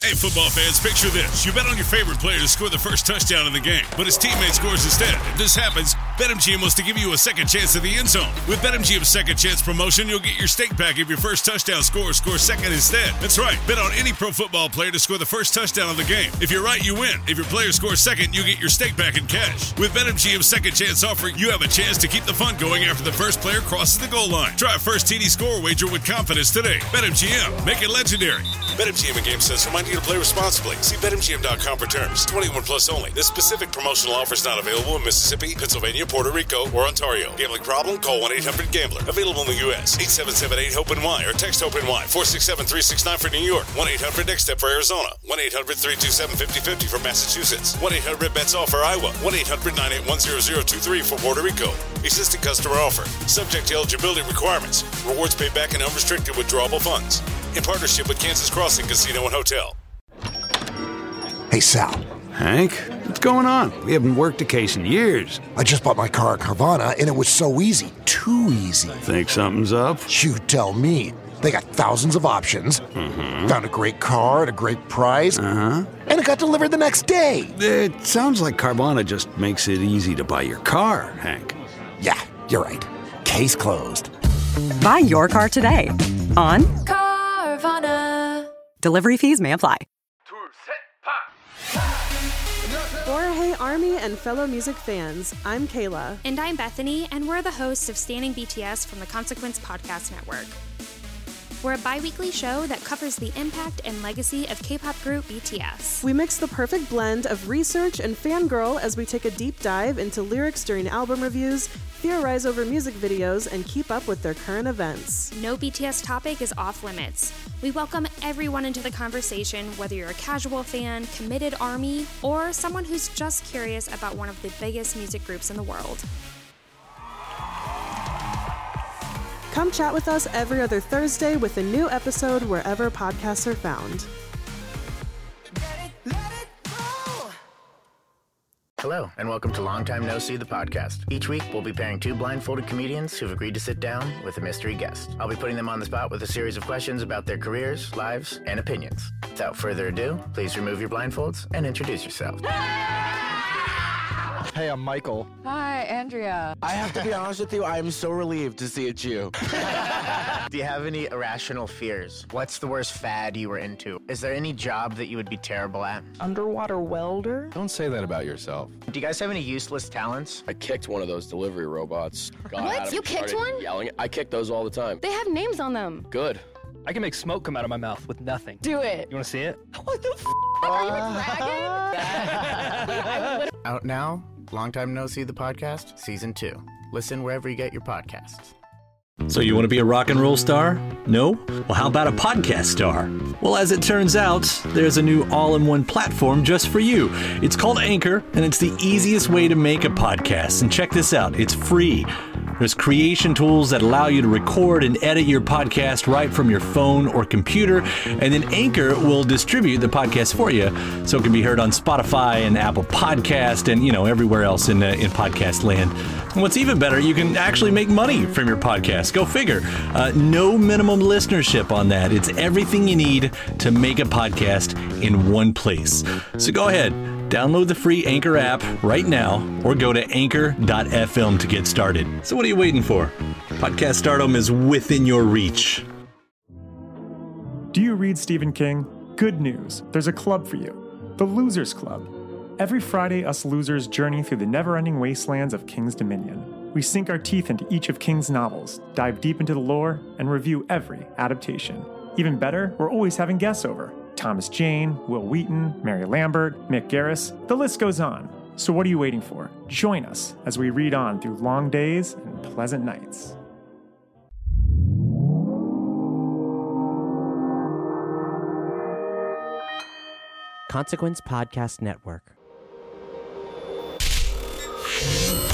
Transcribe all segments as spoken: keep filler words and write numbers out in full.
Hey, football fans, picture this. You bet on your favorite player to score the first touchdown in the game, but his teammate scores instead. If this happens, BetMGM wants to give you a second chance at the end zone. With BetMGM's second chance promotion, you'll get your stake back if your first touchdown scorer scores second instead. That's right. Bet on any pro football player to score the first touchdown of the game. If you're right, you win. If your player scores second, you get your stake back in cash. With BetMGM's second chance offer, you have a chance to keep the fun going after the first player crosses the goal line. Try a first T D score wager with confidence today. BetMGM. Make it legendary. BetMGM and GameSense remind you to play responsibly. See Bet M G M dot com for terms. twenty-one plus only. This specific promotional offer is not available in Mississippi, Pennsylvania, Puerto Rico, or Ontario. Gambling problem? Call one eight hundred gambler. Available in the U S eight seven seven eight hope N Y or text HOPE-NY. four six seven three six nine for New York. one eight hundred next step for Arizona. one eight hundred three two seven five zero five zero for Massachusetts. one eight hundred bets all for Iowa. one eight hundred nine eight one zero zero two three for Puerto Rico. Existing customer offer. Subject to eligibility requirements. Rewards paid back in unrestricted withdrawable funds. In partnership with Kansas Crossing Casino and Hotel. Hey, Sal. Hank, what's going on? We haven't worked occasion in years. I just bought my car at Carvana, and it was so easy. Too easy. Think something's up? You tell me. They got thousands of options. Mm-hmm. Found a great car at a great price. Uh-huh. And it got delivered the next day. It sounds like Carvana just makes it easy to buy your car, Hank. Yeah, you're right. Case closed. Buy your car today on Carvana. Delivery fees may apply. Hey Army and fellow music fans, I'm Kayla. And I'm Bethany, and we're the hosts of Standing B T S from the Consequence Podcast Network. We're a bi-weekly show that covers the impact and legacy of K-pop group B T S. We mix the perfect blend of research and fangirl as we take a deep dive into lyrics during album reviews, theorize over music videos, and keep up with their current events. No B T S topic is off limits. We welcome everyone into the conversation, whether you're a casual fan, committed ARMY, or someone who's just curious about one of the biggest music groups in the world. Come chat with us every other Thursday with a new episode wherever podcasts are found. Hello, and welcome to Long Time No See, the podcast. Each week, we'll be pairing two blindfolded comedians who've agreed to sit down with a mystery guest. I'll be putting them on the spot with a series of questions about their careers, lives, and opinions. Without further ado, please remove your blindfolds and introduce yourselves. Hey, I'm Michael. Hi, Andrea. I have to be honest with you, I am so relieved to see a Jew. Do you have any irrational fears? What's the worst fad you were into? Is there any job that you would be terrible at? Underwater welder? Don't say that about yourself. Do you guys have any useless talents? I kicked one of those delivery robots. Got what? You kicked one? Yelling. I kick those all the time. They have names on them. Good. I can make smoke come out of my mouth with nothing. Do it. You want to see it? What the f***? Are you a dragon? Out now, Long Time No See, the podcast, season two. Listen wherever you get your podcasts. So you want to be a rock and roll star? No? Well, how about a podcast star? Well, as it turns out, there's a new all-in-one platform just for you. It's called Anchor, and it's the easiest way to make a podcast. And check this out, it's free. There's creation tools that allow you to record and edit your podcast right from your phone or computer, and then Anchor will distribute the podcast for you so it can be heard on Spotify and Apple Podcast and, you know, everywhere else in, uh, in podcast land. And what's even better, you can actually make money from your podcast. Go figure. Uh, no minimum listenership on that. It's everything you need to make a podcast in one place. So go ahead. Download the free Anchor app right now or go to anchor dot f m to get started. So what are you waiting for? Podcast stardom is within your reach. Do you read Stephen King? Good news. There's a club for you. The Losers Club. Every Friday, us losers journey through the never-ending wastelands of King's Dominion. We sink our teeth into each of King's novels, dive deep into the lore, and review every adaptation. Even better, we're always having guests over. Thomas Jane, Will Wheaton, Mary Lambert, Mick Garris, the list goes on. So what are you waiting for? Join us as we read on through long days and pleasant nights. Consequence Podcast Network.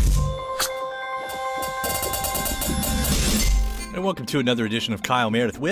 And welcome to another edition of Kyle Meredith with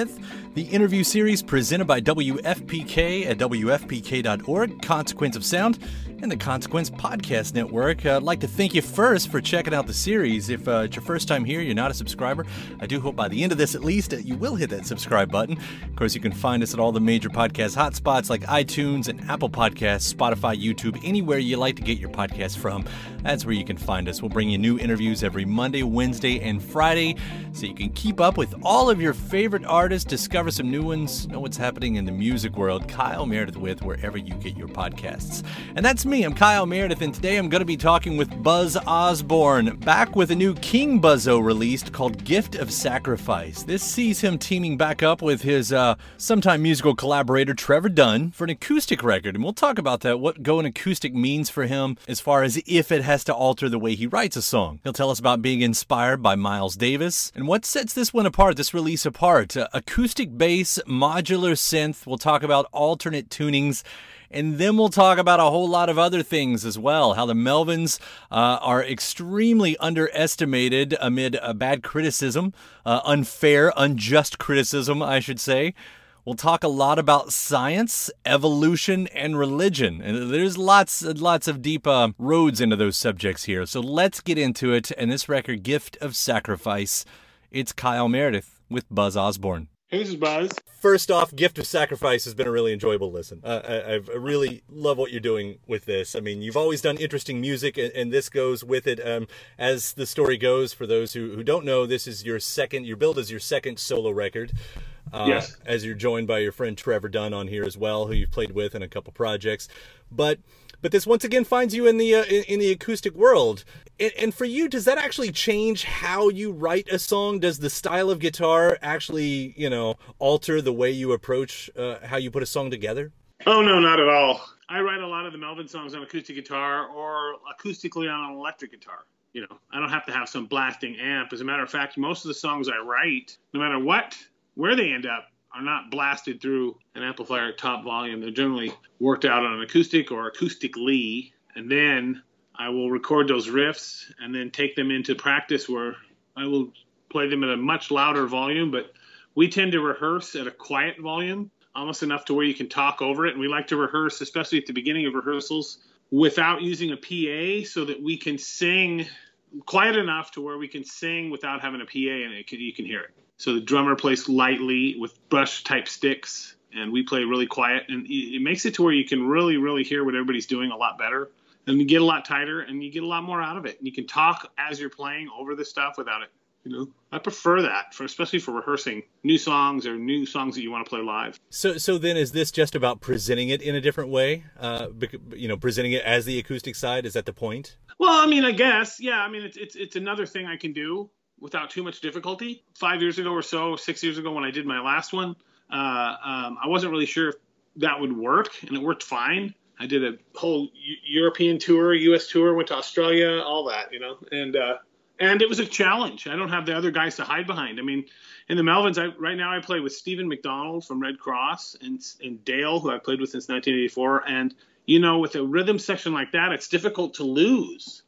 the interview series presented by W F P K at W F P K dot org, Consequence of Sound, and the Consequence Podcast Network. Uh, I'd like to thank you first for checking out the series. If uh, it's your first time here, you're not a subscriber, I do hope by the end of this at least, uh, you will hit that subscribe button. Of course, you can find us at all the major podcast hotspots like iTunes and Apple Podcasts, Spotify, YouTube, anywhere you like to get your podcast from. That's where you can find us. We'll bring you new interviews every Monday, Wednesday, and Friday, so you can keep up with all of your favorite artists, discover some new ones, know what's happening in the music world. Kyle Meredith with wherever you get your podcasts. And that's me. I'm Kyle Meredith, and today I'm going to be talking with Buzz Osborne, back with a new King Buzzo released called Gift of Sacrifice. This sees him teaming back up with his uh, sometime musical collaborator Trevor Dunn for an acoustic record, and we'll talk about that, what going acoustic means for him as far as if it has to alter the way he writes a song. He'll tell us about being inspired by Miles Davis, and what sets this one apart, this release apart. Uh, acoustic bass, modular synth, we'll talk about alternate tunings, and then we'll talk about a whole lot of other things as well, how the Melvins uh, are extremely underestimated amid uh, bad criticism, uh, unfair, unjust criticism, I should say. We'll talk a lot about science, evolution, and religion. And there's lots lots of deep uh, roads into those subjects here. So let's get into it. And this record, Gift of Sacrifice, it's Kyle Meredith with Buzz Osborne. Hey, this is Buzz. First off, Gift of Sacrifice has been a really enjoyable listen. Uh, I, I really love what you're doing with this. I mean, you've always done interesting music, and, and this goes with it. Um, as the story goes, for those who, who don't know, this is your second, your build is your second solo record. Uh, yes. As you're joined by your friend Trevor Dunn on here as well, who you've played with in a couple projects. But but this once again finds you in the uh, in, in the acoustic world. And, and for you, does that actually change how you write a song? Does the style of guitar actually, you know, alter the way you approach uh, how you put a song together? Oh, no, not at all. I write a lot of the Melvin songs on acoustic guitar or acoustically on an electric guitar. You know, I don't have to have some blasting amp. As a matter of fact, most of the songs I write, no matter what, where they end up, are not blasted through an amplifier at top volume. They're generally worked out on an acoustic or acoustically, and then I will record those riffs and then take them into practice where I will play them at a much louder volume, but we tend to rehearse at a quiet volume, almost enough to where you can talk over it. And we like to rehearse, especially at the beginning of rehearsals, without using a P A, so that we can sing quiet enough to where we can sing without having a P A, and it can, you can hear it. So the drummer plays lightly with brush-type sticks, and we play really quiet. And it makes it to where you can really, really hear what everybody's doing a lot better. And you get a lot tighter, and you get a lot more out of it. And you can talk as you're playing over the stuff without it. You know, I prefer that, for especially for rehearsing new songs or new songs that you want to play live. So, so then, is this just about presenting it in a different way? Uh, you know, presenting it as the acoustic side. Is that the point? Well, I mean, I guess, yeah. I mean, it's it's it's another thing I can do without too much difficulty. Five years ago or so, six years ago, when I did my last one, uh, um, I wasn't really sure if that would work, and it worked fine. I did a whole U- European tour, U S tour, went to Australia, all that, you know, and uh, and it was a challenge. I don't have the other guys to hide behind. I mean, in the Melvins, I, right now I play with Stephen McDonald from Red Cross and, and Dale, who I've played with since nineteen eighty-four. And, you know, with a rhythm section like that, it's difficult to lose.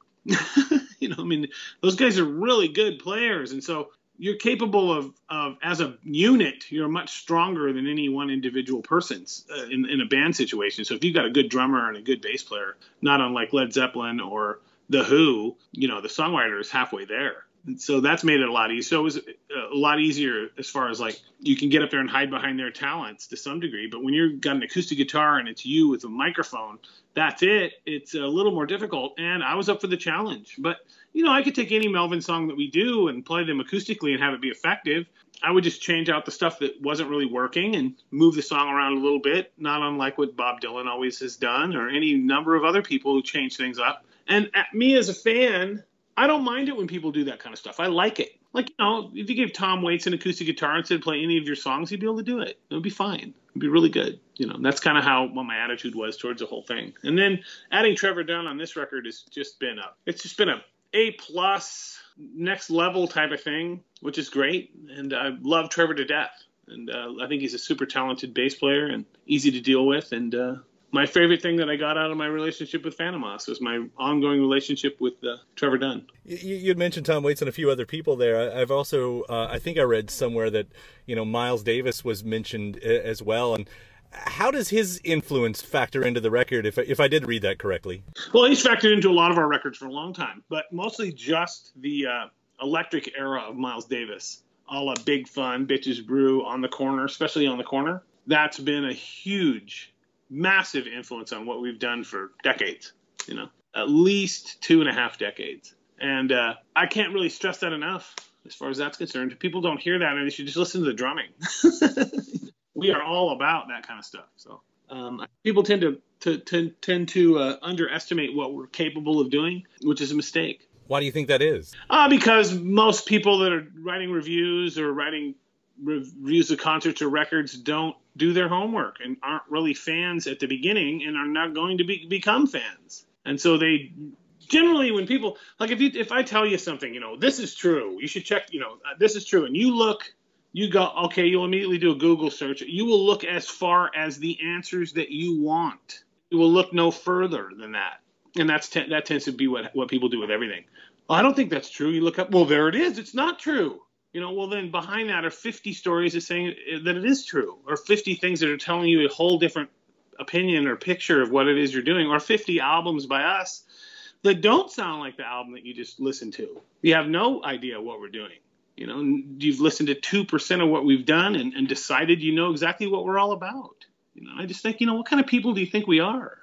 You know, I mean, those guys are really good players. And so you're capable of, of as a unit, you're much stronger than any one individual person's uh, in, in a band situation. So if you've got a good drummer and a good bass player, not unlike Led Zeppelin or The Who, you know, the songwriter is halfway there. And so that's made it a lot easier. So it was a lot easier as far as like you can get up there and hide behind their talents to some degree. But when you've got an acoustic guitar and it's you with a microphone, that's it. It's a little more difficult. And I was up for the challenge. But, you know, I could take any Melvin song that we do and play them acoustically and have it be effective. I would just change out the stuff that wasn't really working and move the song around a little bit, not unlike what Bob Dylan always has done or any number of other people who change things up. And at me as a fan, I don't mind it when people do that kind of stuff. I like it. Like, you know, if you gave Tom Waits an acoustic guitar and said play any of your songs, he'd be able to do it. It would be fine. It'd be really good. You know, and that's kind of how what my attitude was towards the whole thing. And then adding Trevor Dunn on this record has just been a, it's just been a A plus next level type of thing, which is great. And I love Trevor to death. And uh, I think he's a super talented bass player and easy to deal with. And uh, my favorite thing that I got out of my relationship with Phantom Moss was my ongoing relationship with uh, Trevor Dunn. You, you'd mentioned Tom Waits and a few other people there. I've also, uh, I think I read somewhere that, you know, Miles Davis was mentioned as well. And how does his influence factor into the record, if, if I did read that correctly? Well, he's factored into a lot of our records for a long time, but mostly just the uh, electric era of Miles Davis. All a Big Fun, Bitches Brew, On the Corner, especially On the Corner. That's been a huge, massive influence on what we've done for decades, you know, at least two and a half decades. And uh, I can't really stress that enough as far as that's concerned. People don't hear that, and they should just listen to the drumming. We are all about that kind of stuff. So um, people tend to, to, to tend to uh, underestimate what we're capable of doing, which is a mistake. Why do you think that is? Uh, because most people that are writing reviews or writing reviews of concerts or records don't do their homework and aren't really fans at the beginning and are not going to be, become fans. And so they generally, when people, like if you, if I tell you something, you know, this is true, you should check, you know, uh, this is true. And you look, you go, okay, you'll immediately do a Google search. You will look as far as the answers that you want. You will look no further than that. And that's te- that tends to be what, what people do with everything. Well, I don't think that's true. You look up, well, there it is. It's not true. You know, well, then behind that are fifty stories that saying that it is true, or fifty things that are telling you a whole different opinion or picture of what it is you're doing, or fifty albums by us that don't sound like the album that you just listened to. You have no idea what we're doing. You know, you've listened to two percent of what we've done and, and decided you know exactly what we're all about. You know, I just think, you know, what kind of people do you think we are?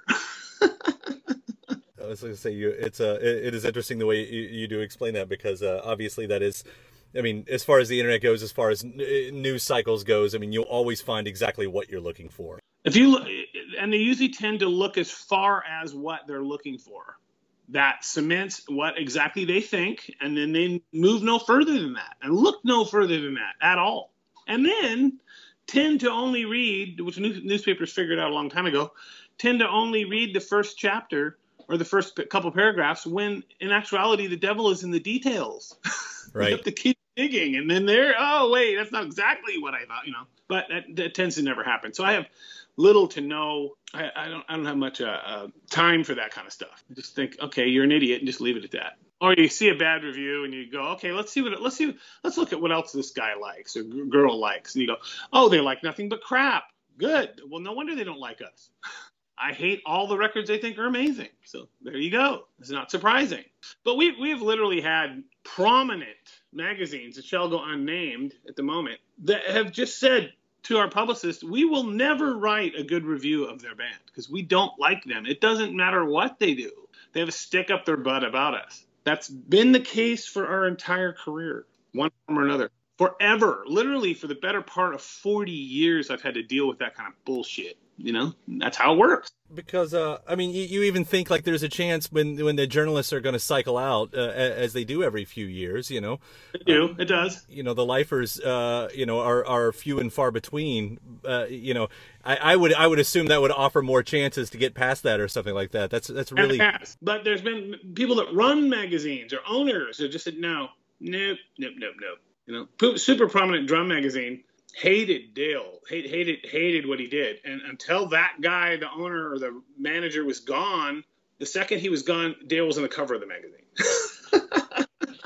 I was going to say, you, it's uh, it, it is interesting the way you, you do explain that, because uh, obviously that is, I mean, as far as the internet goes, as far as n- news cycles goes, I mean, you'll always find exactly what you're looking for. If you look, and they usually tend to look as far as what they're looking for. That cements what exactly they think, and then they move no further than that, and look no further than that at all. And then tend to only read, which news- newspapers figured out a long time ago, tend to only read the first chapter or the first couple paragraphs, when in actuality the devil is in the details. Right. You have to keep digging, and then there, oh wait, that's not exactly what I thought, you know. But that, that tends to never happen. So I have little to no, I, I don't, I don't have much uh, uh, time for that kind of stuff. I just think, okay, you're an idiot, and just leave it at that. Or you see a bad review and you go, okay, let's see what, let's see, let's look at what else this guy likes or g- girl likes, and you go, oh, they like nothing but crap. Good. Well, no wonder they don't like us. I hate all the records they think are amazing. So there you go. It's not surprising. But we we've literally had prominent magazines that shall go unnamed at the moment that have just said to our publicist, we will never write a good review of their band because we don't like them. It doesn't matter what they do. They have a stick up their butt about us. That's been the case for our entire career, one form or another. Forever. Literally for the better part of forty years, I've had to deal with that kind of bullshit. You know, that's how it works. Because, uh, I mean, you, you even think like there's a chance when when the journalists are going to cycle out, uh, as they do every few years, you know. They do. It does. You know, the lifers, uh, you know, are, are few and far between. Uh, you know, I, I would I would assume that would offer more chances to get past that or something like that. That's that's really. And it has. But there's been people that run magazines or owners who just said, no, nope, nope, nope, nope. You know, super prominent drum magazine. Hated Dale, hate, hated hated what he did. And until that guy, the owner or the manager, was gone, the second he was gone, Dale was on the cover of the magazine.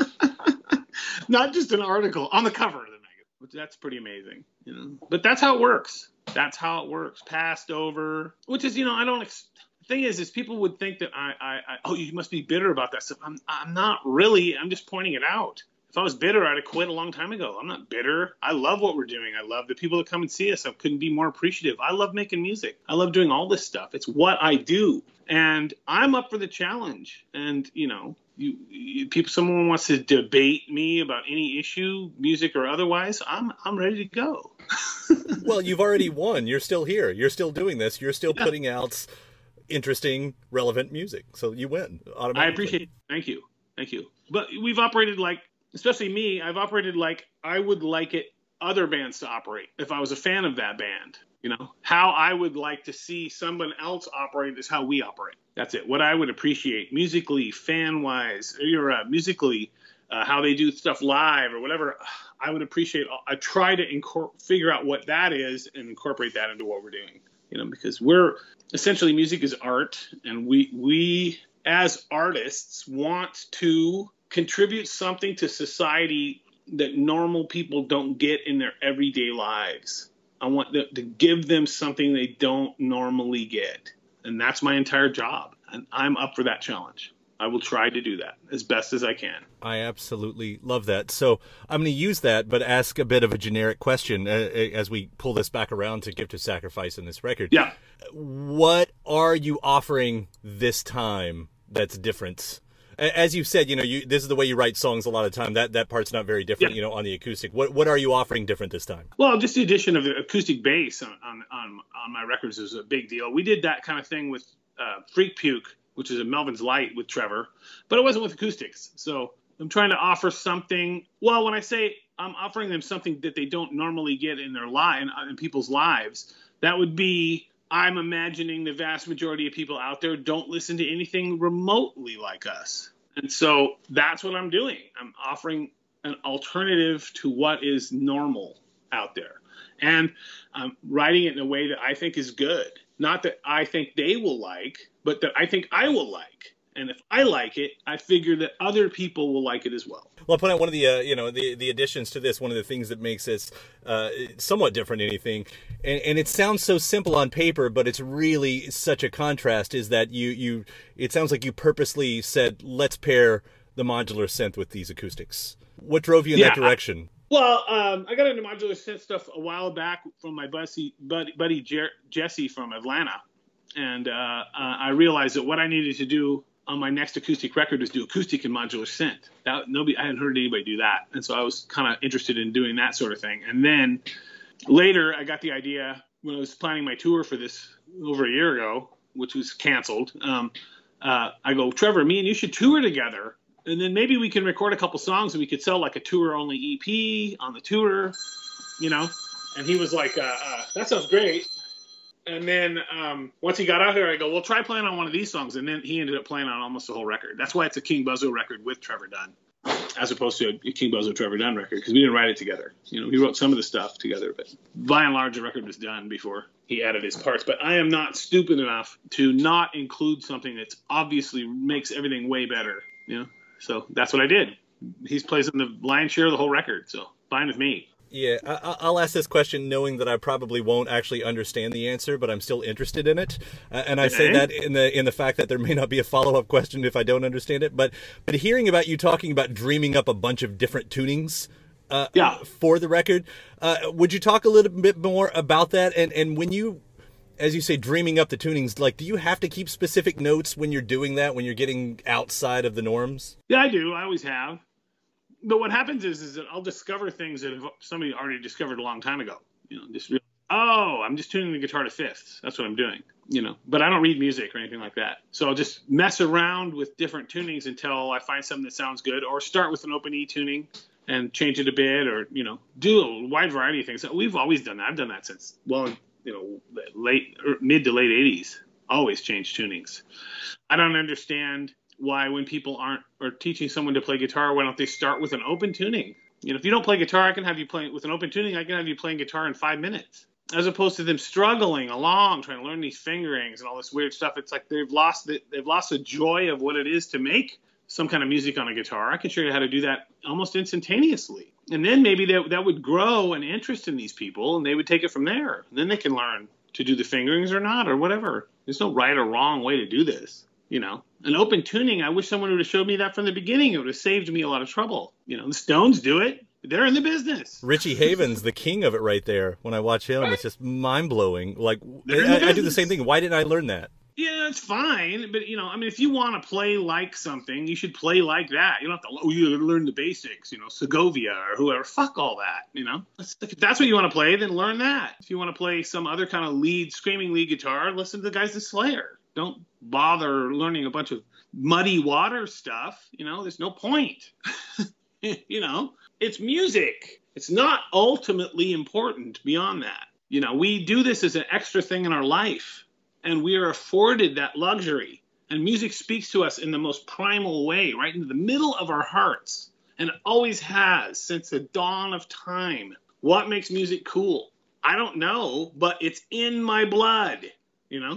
Not just an article, on the cover of the magazine. Which that's pretty amazing, you know. But that's how it works. That's how it works. Passed over, which is, you know, I don't. Ex- the thing is, is people would think that I, I, I, oh, you must be bitter about that stuff. I'm, I'm not really. I'm just pointing it out. If I was bitter, I'd have quit a long time ago. I'm not bitter. I love what we're doing. I love the people that come and see us. I couldn't be more appreciative. I love making music. I love doing all this stuff. It's what I do. And I'm up for the challenge. And, you know, you, you people, someone wants to debate me about any issue, music or otherwise, I'm I'm ready to go. Well, you've already won. You're still here. You're still doing this. You're still yeah. putting out interesting, relevant music. So you win automatically. I appreciate it. Thank you. Thank you. But we've operated like, especially me, I've operated like I would like it other bands to operate if I was a fan of that band. You know, how I would like to see someone else operate is how we operate. That's it. What I would appreciate musically, fan-wise, or uh, musically, uh, how they do stuff live or whatever, I would appreciate. I try to incor- figure out what that is and incorporate that into what we're doing. you know, because we're essentially music is art, and we we as artists want to contribute something to society that normal people don't get in their everyday lives. I want to, to give them something they don't normally get. And that's my entire job. And I'm up for that challenge. I will try to do that as best as I can. I absolutely love that. So I'm going to use that, but ask a bit of a generic question uh, as we pull this back around to Gift of Sacrifice in this record. Yeah. What are you offering this time that's different? As you've said, you know, you, this is the way you write songs a lot of the time. That that part's not very different, yeah. you know, on the acoustic. What what are you offering different this time? Well, just the addition of the acoustic bass on on, on, on my records is a big deal. We did that kind of thing with uh, Freak Puke, which is a Melvin's Light with Trevor, but it wasn't with acoustics. So I'm trying to offer something. Well, when I say I'm offering them something that they don't normally get in their life, in, in people's lives, that would be, I'm imagining the vast majority of people out there don't listen to anything remotely like us. And so that's what I'm doing. I'm offering an alternative to what is normal out there. And I'm writing it in a way that I think is good. Not that I think they will like, but that I think I will like. And if I like it, I figure that other people will like it as well. Well, I'll point out one of the, uh, you know, the, the additions to this, one of the things that makes this uh, somewhat different than anything, and, and it sounds so simple on paper, but it's really such a contrast, is that you, you, it sounds like you purposely said, let's pair the modular synth with these acoustics. What drove you in yeah, that direction? I, well, um, I got into modular synth stuff a while back from my buddy, buddy, buddy Jer- Jesse from Atlanta. And uh, uh, I realized that what I needed to do on my next acoustic record was do acoustic and modular synth. That nobody, I hadn't heard anybody do that. And so I was kind of interested in doing that sort of thing. And then later I got the idea when I was planning my tour for this over a year ago, which was canceled. Um, uh, I go, Trevor, me and you should tour together. And then maybe we can record a couple songs and we could sell like a tour only E P on the tour, you know? And he was like, uh, uh, that sounds great. And then um, once he got out here, I go, well, try playing on one of these songs. And then he ended up playing on almost the whole record. That's why it's a King Buzzo record with Trevor Dunn, as opposed to a King Buzzo Trevor Dunn record, because we didn't write it together. You know, we wrote some of the stuff together, but by and large, the record was done before he added his parts. But I am not stupid enough to not include something that's obviously makes everything way better, you know? So that's what I did. He plays in the lion's share of the whole record, so fine with me. Yeah, I, I'll ask this question knowing that I probably won't actually understand the answer, but I'm still interested in it. Uh, and I say that in the in the fact that there may not be a follow-up question if I don't understand it. But but hearing about you talking about dreaming up a bunch of different tunings uh, yeah. for the record, uh, would you talk a little bit more about that? And, and when you, as you say, dreaming up the tunings, like, do you have to keep specific notes when you're doing that, when you're getting outside of the norms? Yeah, I do. I always have. But what happens is, is that I'll discover things that have somebody already discovered a long time ago. You know, just oh, I'm just tuning the guitar to fifths. That's what I'm doing. You know, but I don't read music or anything like that. So I'll just mess around with different tunings until I find something that sounds good, or start with an open E tuning and change it a bit, or you know, do a wide variety of things. So we've always done that. I've done that since well, you know, late or mid to late eighties. Always change tunings. I don't understand why when people aren't or teaching someone to play guitar, why don't they start with an open tuning? You know, if you don't play guitar, I can have you playing with an open tuning. I can have you playing guitar in five minutes, as opposed to them struggling along trying to learn these fingerings and all this weird stuff. It's like they've lost the, they've lost the joy of what it is to make some kind of music on a guitar. I can show you how to do that almost instantaneously, and then maybe that that would grow an interest in these people, and they would take it from there. And then they can learn to do the fingerings or not, or whatever. There's no right or wrong way to do this. You know, an open tuning, I wish someone would have showed me that from the beginning. It would have saved me a lot of trouble. You know, the Stones do it. They're in the business. Richie Havens, the king of it right there. When I watch him, it's just mind-blowing. Like, I, I do the same thing. Why didn't I learn that? Yeah, it's fine. But, you know, I mean, if you want to play like something, you should play like that. You don't have to, oh, you learn the basics, you know, Segovia or whoever. Fuck all that, you know. If that's what you want to play, then learn that. If you want to play some other kind of lead, screaming lead guitar, listen to the guys in Slayer. Don't bother learning a bunch of muddy water stuff. You know, there's no point. You know, it's music. It's not ultimately important beyond that. You know, we do this as an extra thing in our life, and we are afforded that luxury. And music speaks to us in the most primal way, right into the middle of our hearts. And it always has since the dawn of time. What makes music cool? I don't know, but it's in my blood, you know?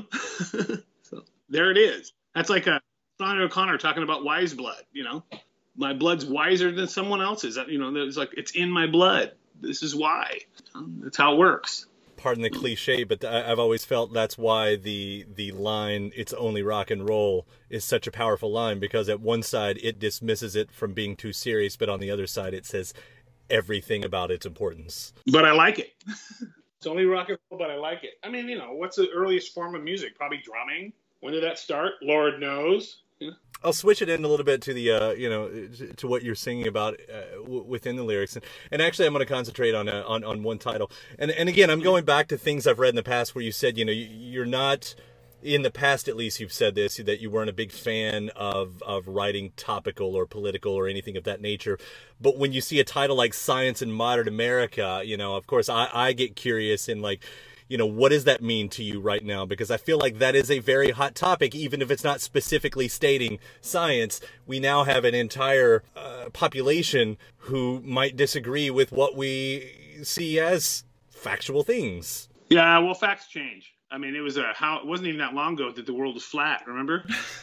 So there it is. That's like a Sean O'Connor talking about wise blood, you know? My blood's wiser than someone else's. You know, it's like, it's in my blood. This is why. That's how it works. Pardon the cliche, but I've always felt that's why the the line, it's only rock and roll, is such a powerful line, because at one side it dismisses it from being too serious, but on the other side it says everything about its importance. But I like it. It's only rock and roll, but I like it. I mean, you know, what's the earliest form of music? Probably drumming. When did that start? Lord knows. Yeah. I'll switch it in a little bit to the, uh, you know, to what you're singing about uh, w- within the lyrics, and, and actually I'm going to concentrate on, uh, on on one title, and and again I'm going back to things I've read in the past where you said, you know, you're not, in the past at least you've said this, that you weren't a big fan of of writing topical or political or anything of that nature, but when you see a title like Science in Modern America, you know, of course I, I get curious in like, you know, what does that mean to you right now? Because I feel like that is a very hot topic, even if it's not specifically stating science. We now have an entire uh, population who might disagree with what we see as factual things. Yeah, well, facts change. I mean, it was a how it wasn't even that long ago that the world was flat. Remember?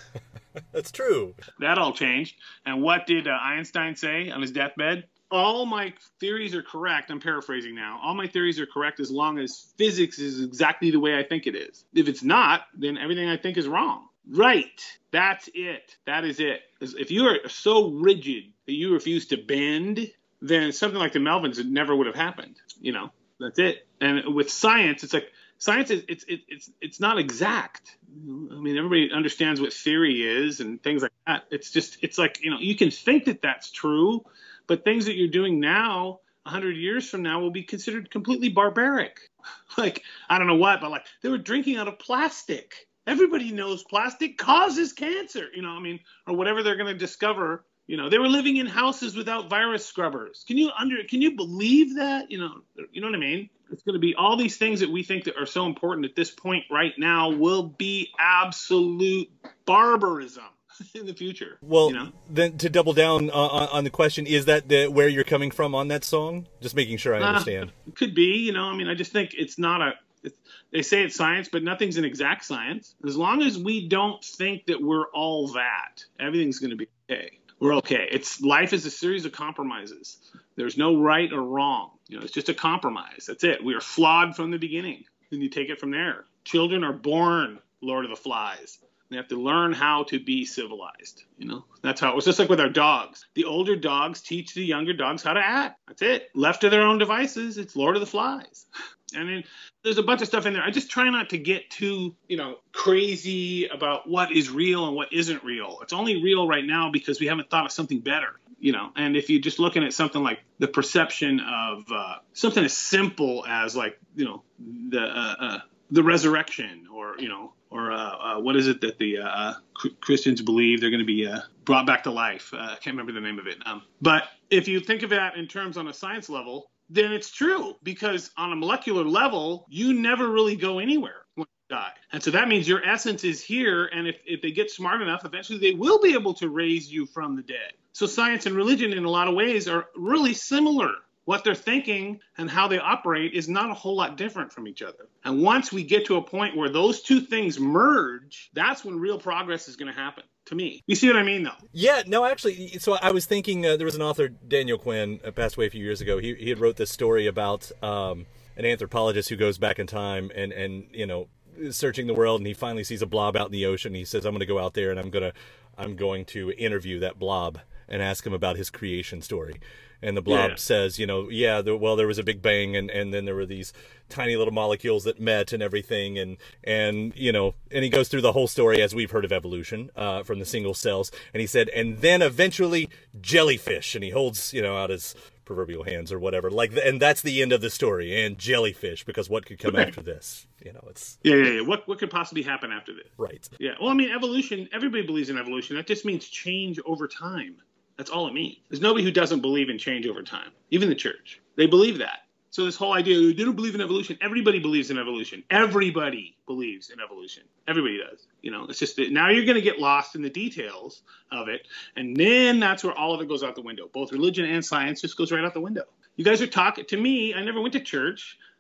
That's true. That all changed. And what did uh, Einstein say on his deathbed? All my theories are correct. I'm paraphrasing now. All my theories are correct as long as physics is exactly the way I think it is. If it's not, then everything I think is wrong. Right. That's it. That is it. If you are so rigid that you refuse to bend, then something like the Melvins, it never would have happened. You know, that's it. And with science, it's like science is it's it's it's it's not exact. I mean, everybody understands what theory is and things like that. It's just it's like, you know, you can think that that's true, but things that you're doing now, a hundred years from now, will be considered completely barbaric. Like, I don't know what, but like they were drinking out of plastic. Everybody knows plastic causes cancer, you know, I mean, or whatever they're going to discover. You know, they were living in houses without virus scrubbers. Can you under, can you believe that? You know, you know what I mean? It's going to be all these things that we think that are so important at this point right now will be absolute barbarism in the future. Well, you know? Then to double down uh, on the question, is that the, where you're coming from on that song? Just making sure I understand. Uh, it could be, you know, I mean, I just think it's not a, it's, they say it's science, but nothing's an exact science. As long as we don't think that we're all that, everything's going to be okay. We're okay. It's life is a series of compromises. There's no right or wrong. You know, it's just a compromise. That's it. We are flawed from the beginning. Then you take it from there. Children are born Lord of the Flies. They have to learn how to be civilized. You know, that's how it was. Just like with our dogs. The older dogs teach the younger dogs how to act. That's it. Left to their own devices, it's Lord of the Flies. And then there's a bunch of stuff in there. I just try not to get too, you know, crazy about what is real and what isn't real. It's only real right now because we haven't thought of something better, you know. And if you're just looking at something like the perception of uh, something as simple as like, you know, the uh, uh, the resurrection, or, you know, or uh, uh, what is it that the uh, Christians believe they're going to be uh, brought back to life? Uh, I can't remember the name of it. Um, but if you think of that in terms on a science level, then it's true, because on a molecular level, you never really go anywhere when you die. And so that means your essence is here. And if, if they get smart enough, eventually they will be able to raise you from the dead. So science and religion in a lot of ways are really similar. What they're thinking and how they operate is not a whole lot different from each other. And once we get to a point where those two things merge, that's when real progress is going to happen. To me. You see what I mean, though? Yeah, no, actually, so I was thinking, uh, there was an author, Daniel Quinn, uh, passed away a few years ago. He he had wrote this story about um, an anthropologist who goes back in time and, and, you know, searching the world, and he finally sees a blob out in the ocean. He says, I'm going to go out there and I'm going to I'm going to interview that blob and ask him about his creation story. And the blob yeah. says, you know, yeah, there, well, there was a big bang, and, and then there were these tiny little molecules that met and everything. And, and, you know, and he goes through the whole story as we've heard of evolution uh, from the single cells. And he said, and then eventually jellyfish. And he holds, you know, out his proverbial hands or whatever. Like, and that's the end of the story. And jellyfish, because what could come after this? You know, it's. Yeah, yeah, yeah. What, what could possibly happen after this? Right. Yeah. Well, I mean, evolution, everybody believes in evolution. That just means change over time. That's all it means. There's nobody who doesn't believe in change over time, even the church. They believe that. So this whole idea, they don't believe in evolution. Everybody believes in evolution. Everybody believes in evolution. Everybody does. You know, it's just that now you're going to get lost in the details of it. And then that's where all of it goes out the window. Both religion and science just goes right out the window. You guys are talking to me. I never went to church.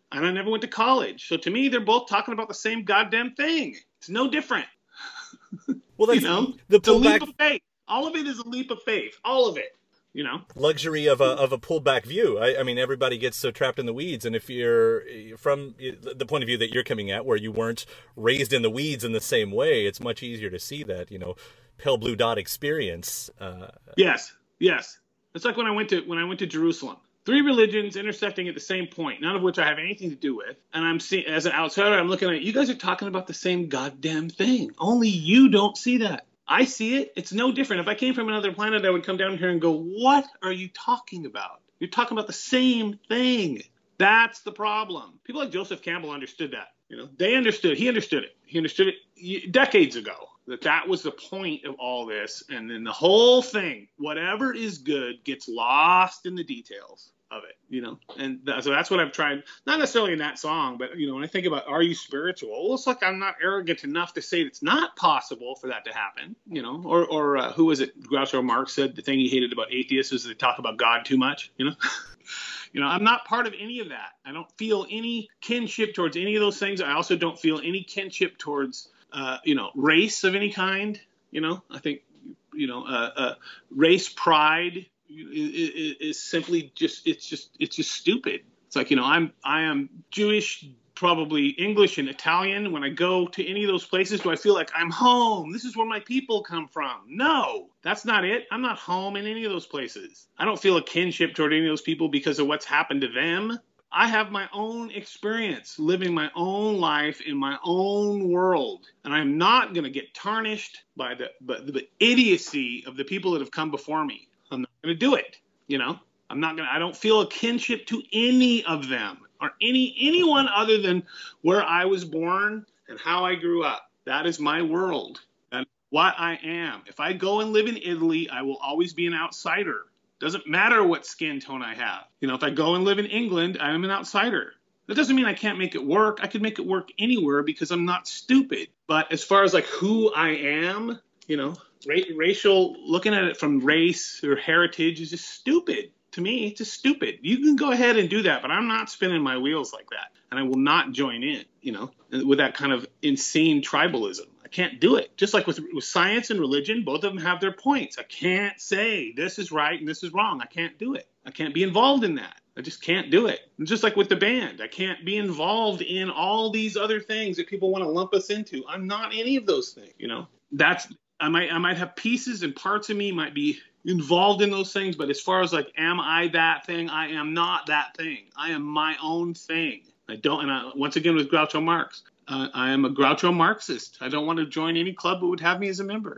and I never went to college. So to me, they're both talking about the same goddamn thing. It's no different. Well, that's you know, the it's a leap pullback of faith. All of it is a leap of faith. All of it. You know, luxury of a of a pulled back view. I, I mean, everybody gets so trapped in the weeds, and if you're from the point of view that you're coming at, where you weren't raised in the weeds in the same way, it's much easier to see that, you know, pale blue dot experience. Uh, yes, yes. It's like when I went to when I went to Jerusalem. Three religions intersecting at the same point, none of which I have anything to do with. And I'm seeing, as an outsider, I'm looking at you guys are talking about the same goddamn thing. Only you don't see that. I see it. It's no different. If I came from another planet, I would come down here and go, what are you talking about? You're talking about the same thing. That's the problem. People like Joseph Campbell understood that. You know, they understood. He understood it. He understood it decades ago, that that was the point of all this. And then the whole thing, whatever is good, gets lost in the details of it, you know, and that, so that's what I've tried, not necessarily in that song, but, you know, when I think about, are you spiritual? Well, it's like I'm not arrogant enough to say it's not possible for that to happen, you know, or, or uh, who was it? Groucho Marx said the thing he hated about atheists is they talk about God too much, you know. You know, I'm not part of any of that. I don't feel any kinship towards any of those things. I also don't feel any kinship towards, uh, you know, race of any kind. You know, I think, you know, uh, uh, race pride is, is simply just, it's just, it's just stupid. It's like, you know, I'm, I am Jewish, probably English and Italian. When I go to any of those places, do I feel like I'm home? This is where my people come from. No, that's not it. I'm not home in any of those places. I don't feel a kinship toward any of those people because of what's happened to them. I have my own experience living my own life in my own world. And I'm not going to get tarnished by the, by the idiocy of the people that have come before me. I'm not going to do it. You know, I'm not going to, I don't feel a kinship to any of them or any, anyone other than where I was born and how I grew up. That is my world and what I am. If I go and live in Italy, I will always be an outsider. Doesn't matter what skin tone I have. You know, if I go and live in England, I'm an outsider. That doesn't mean I can't make it work. I could make it work anywhere because I'm not stupid. But as far as like who I am, you know, ra- racial, looking at it from race or heritage is just stupid. To me, it's just stupid. You can go ahead and do that, but I'm not spinning my wheels like that. And I will not join in, you know, with that kind of insane tribalism. I can't do it. Just like with, with science and religion, both of them have their points. I can't say this is right and this is wrong. I can't do it. I can't be involved in that. I just can't do it. And just like with the band, I can't be involved in all these other things that people want to lump us into. I'm not any of those things, you know. That's I might I might have pieces and parts of me might be involved in those things, but as far as like, am I that thing? I am not that thing. I am my own thing. I don't, and I, once again with Groucho Marx, uh, I am a Groucho Marxist. I don't want to join any club that would have me as a member.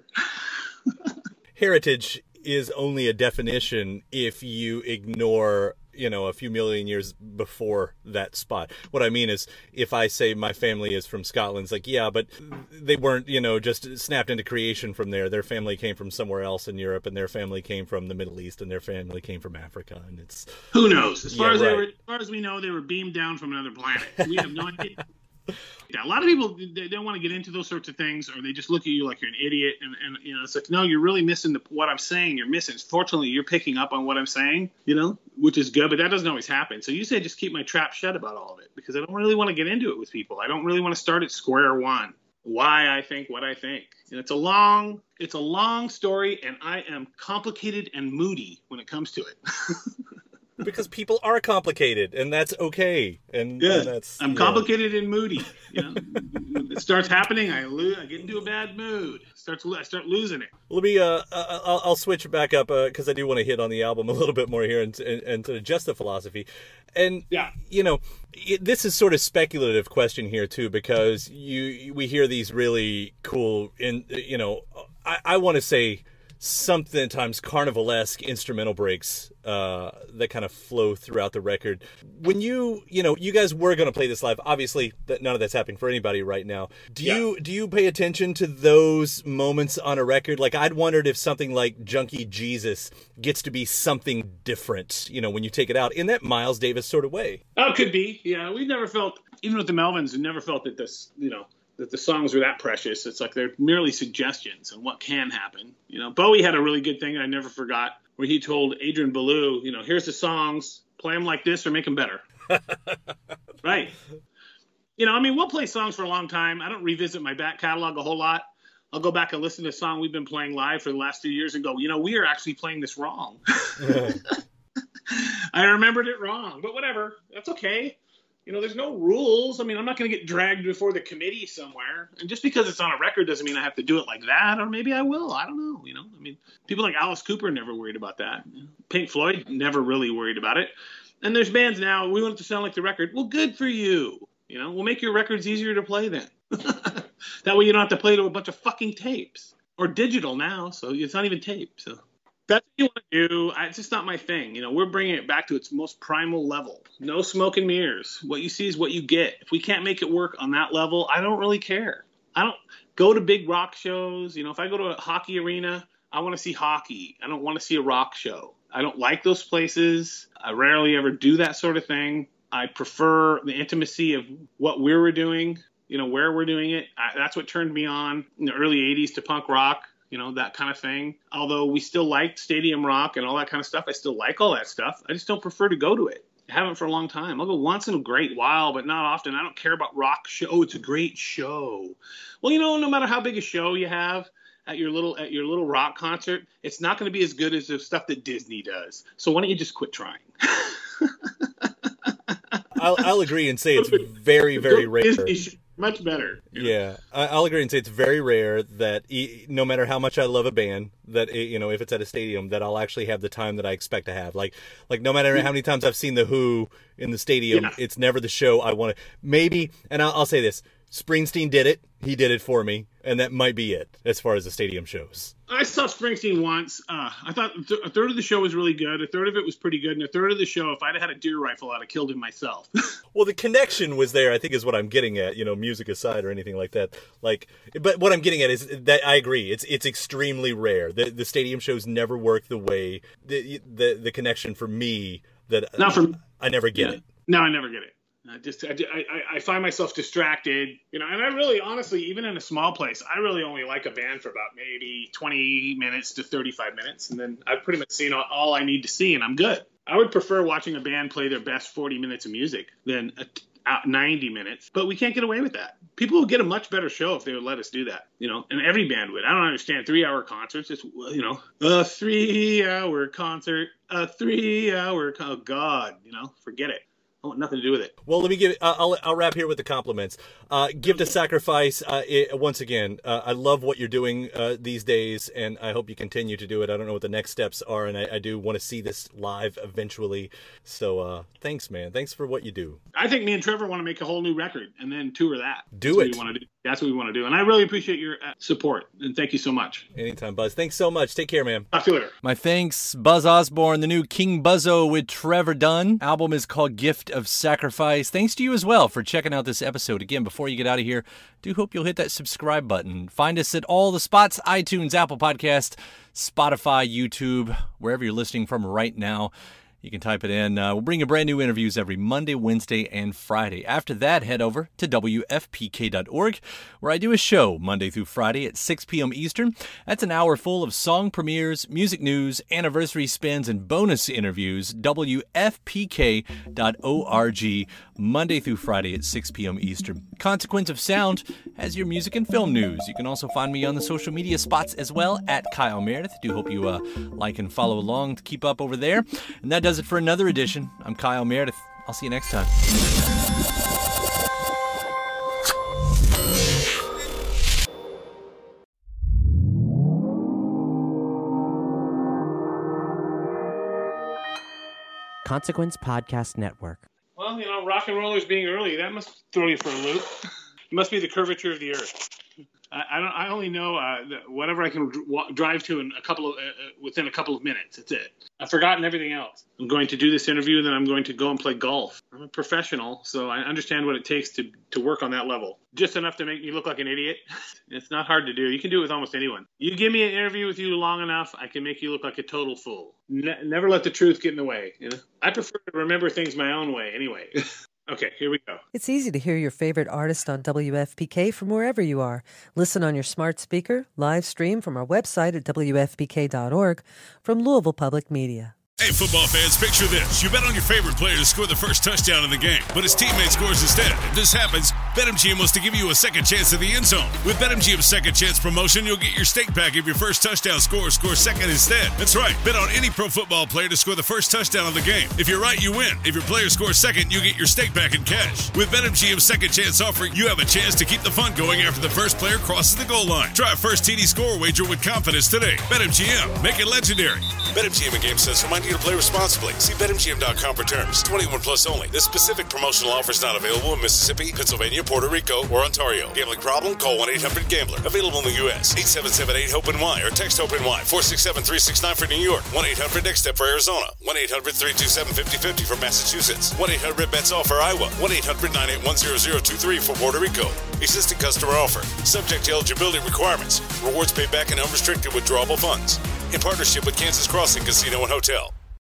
Heritage is only a definition if you ignore, you know, a few million years before that spot. What I mean is, if I say my family is from Scotland, it's like, yeah, but they weren't, you know, just snapped into creation from there. Their family came from somewhere else in Europe, and their family came from the Middle East, and their family came from Africa, and it's... Who knows? As far, yeah, as, right. they were, as far as we know, they were beamed down from another planet. We have no idea. Yeah, a lot of people, they don't want to get into those sorts of things, or they just look at you like you're an idiot. And, and you know, it's like, no, you're really missing the, what I'm saying. You're missing. Fortunately, you're picking up on what I'm saying, you know, which is good. But that doesn't always happen. So you say just keep my trap shut about all of it, because I don't really want to get into it with people. I don't really want to start at square one. Why I think what I think. And it's a long, it's a long story, and I am complicated and moody when it comes to it. Because people are complicated, and that's okay. And, yeah, and that's I'm yeah. complicated and moody. You know, when it starts happening, I lose. I get into a bad mood. It starts. I start losing it. Let me. Uh, I'll, I'll switch back up because uh, I do want to hit on the album a little bit more here, and and, and to just the philosophy. And yeah, you know, it, this is sort of speculative question here too, because you we hear these really cool, in you know, I, I want to say. Sometimes carnivalesque instrumental breaks uh, that kind of flow throughout the record. When you, you know, you guys were going to play this live. Obviously, that none of that's happening for anybody right now. Do yeah. you do you pay attention to those moments on a record? Like, I'd wondered if something like Junkie Jesus gets to be something different, you know, when you take it out in that Miles Davis sort of way. Oh, it could be. Yeah, we never felt, even with the Melvins, we never felt that this, you know, that the songs were that precious. It's like they're merely suggestions on what can happen. You know, Bowie had a really good thing I never forgot, where he told Adrian Belew, you know, here's the songs, play them like this or make them better. Right. You know, I mean, we'll play songs for a long time. I don't revisit my back catalog a whole lot. I'll go back and listen to a song we've been playing live for the last few years and go, you know, we are actually playing this wrong. I remembered it wrong, but whatever. That's okay. You know, there's no rules. I mean, I'm not going to get dragged before the committee somewhere. And just because it's on a record doesn't mean I have to do it like that. Or maybe I will. I don't know. You know, I mean, people like Alice Cooper never worried about that. Pink Floyd never really worried about it. And there's bands now, we want it to sound like the record. Well, good for you. You know, we'll make your records easier to play then. That way you don't have to play to a bunch of fucking tapes. Or digital now, so it's not even tape. So that's what you want to do. I, it's just not my thing. You know, we're bringing it back to its most primal level. No smoke and mirrors. What you see is what you get. If we can't make it work on that level, I don't really care. I don't go to big rock shows. You know, if I go to a hockey arena, I want to see hockey. I don't want to see a rock show. I don't like those places. I rarely ever do that sort of thing. I prefer the intimacy of what we were doing, you know, where we're doing it. I, that's what turned me on in the early eighties to punk rock, you know, that kind of thing. Although we still like stadium rock and all that kind of stuff. I still like all that stuff. I just don't prefer to go to it. I haven't for a long time. I'll go once in a great while, but not often. I don't care about rock show. Oh, it's a great show. Well, you know, no matter how big a show you have at your little at your little rock concert, it's not going to be as good as the stuff that Disney does. So why don't you just quit trying? I'll, I'll agree and say it's very, very rare. Disney, much better. Yeah, I'll agree and say it's very rare that no matter how much I love a band, that, you know, if it's at a stadium, that I'll actually have the time that I expect to have. Like, like no matter how many times I've seen The Who in the stadium, yeah. It's never the show I want to. Maybe, and I'll, I'll say this, Springsteen did it. He did it for me, and that might be it as far as the stadium shows. I saw Springsteen once. Uh, I thought a third of the show was really good. A third of it was pretty good. And a third of the show, if I'd had a deer rifle, I'd have killed him myself. Well, the connection was there, I think, is what I'm getting at, you know, music aside or anything like that. Like, but what I'm getting at is that I agree. It's it's extremely rare. The the stadium shows never work the way, the the, the connection for me that Not for, I never get yeah. it. No, I never get it. I just I, I, I find myself distracted, you know, and I really, honestly, even in a small place, I really only like a band for about maybe twenty minutes to thirty-five minutes. And then I've pretty much seen all, all I need to see and I'm good. I would prefer watching a band play their best forty minutes of music than a, a ninety minutes, but we can't get away with that. People would get a much better show if they would let us do that, you know, and every band would. I don't understand three hour concerts. It's, you know, a three hour concert, a three hour, con- oh God, you know, forget it. I want nothing to do with it. Well, let me give. Uh, I'll I'll wrap here with the compliments. Uh, Give to Sacrifice. Uh, it, once again, uh, I love what you're doing uh, these days, and I hope you continue to do it. I don't know what the next steps are, and I, I do want to see this live eventually. So, uh, thanks, man. Thanks for what you do. I think me and Trevor want to make a whole new record and then tour that. Do That's it. What we want to do. That's what we want to do, and I really appreciate your uh, support. And thank you so much. Anytime, Buzz. Thanks so much. Take care, man. Talk to you later. My thanks, Buzz Osborne, the new King Buzzo with Trevor Dunn. Album is called Gift of Sacrifice. Thanks to you as well for checking out this episode. Again, before you get out of here, do hope you'll hit that subscribe button. Find us at all the spots: iTunes, Apple Podcast, Spotify, YouTube, wherever you're listening from right now. You can type it in. Uh, we'll bring you brand new interviews every Monday, Wednesday, and Friday. After that, head over to W F P K dot org, where I do a show Monday through Friday at six p.m. Eastern. That's an hour full of song premieres, music news, anniversary spins, and bonus interviews. W F P K dot org, Monday through Friday at six p.m. Eastern. Consequence of Sound has your music and film news. You can also find me on the social media spots as well, at Kyle Meredith. Do hope you uh, like and follow along to keep up over there. And that does it for another edition. I'm Kyle Meredith. I'll see you next time. Consequence Podcast Network. Well, you know, rock and rollers being early, that must throw you for a loop. It must be the curvature of the earth. I, I don't. I only know uh, whatever I can dr- drive to in a couple of uh, within a couple of minutes. That's it. I've forgotten everything else. I'm going to do this interview, and then I'm going to go and play golf. I'm a professional, so I understand what it takes to to work on that level. Just enough to make me look like an idiot. It's not hard to do. You can do it with almost anyone. You give me an interview with you long enough, I can make you look like a total fool. Ne- never let the truth get in the way. You know, I prefer to remember things my own way. Anyway. Okay, here we go. It's easy to hear your favorite artist on W F P K from wherever you are. Listen on your smart speaker, live stream from our website at W F P K dot org, from Louisville Public Media. Hey, football fans, picture this. You bet on your favorite player to score the first touchdown in the game, but his teammate scores instead. If this happens, BetMGM wants to give you a second chance at the end zone. With BetMGM's second chance promotion, you'll get your stake back if your first touchdown scorer scores second instead. That's right. Bet on any pro football player to score the first touchdown of the game. If you're right, you win. If your player scores second, you get your stake back in cash. With BetMGM's second chance offer, you have a chance to keep the fun going after the first player crosses the goal line. Try a first T D score wager with confidence today. BetMGM. Make it legendary. BetMGM and GameSense remind you to play responsibly. See Bet M G M dot com for terms. twenty-one plus only. This specific promotional offer is not available in Mississippi, Pennsylvania, Puerto Rico, or Ontario. Gambling problem? Call one eight hundred gambler. Available in the U S eight seven seven eight HOPE N Y or text HOPE N Y four six seven three six nine for New York. one eight hundred next step for Arizona. one eight hundred three two seven five zero five zero for Massachusetts. one eight hundred bets all for Iowa. one eight hundred nine eight one zero zero two three for Puerto Rico. Existing customer offer. Subject to eligibility requirements. Rewards paid back in unrestricted withdrawable funds. In partnership with Kansas Crossing Casino and Hotel.